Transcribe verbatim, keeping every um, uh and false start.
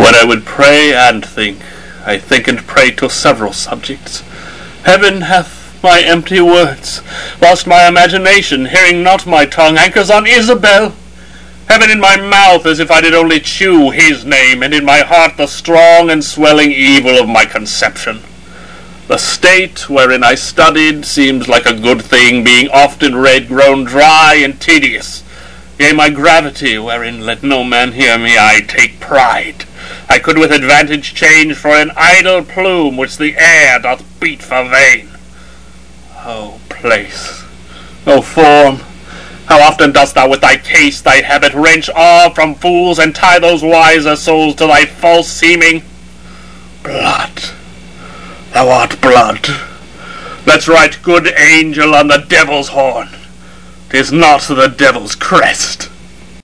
When I would pray and think, I think and pray to several subjects. Heaven hath my empty words, whilst my imagination, hearing not my tongue, anchors on Isabel. Heaven in my mouth, as if I did only chew his name, and in my heart the strong and swelling evil of my conception. The state wherein I studied seems like a good thing, being often read grown dry and tedious. Yea, my gravity, wherein let no man hear me, I take pride, I could with advantage change for an idle plume which the air doth beat for vain. O place, O form, how often dost thou with thy taste, thy habit, wrench awe from fools, and tie those wiser souls to thy false seeming? Blood, thou art blood. Let's write good angel on the devil's horn. 'Tis not the devil's crest.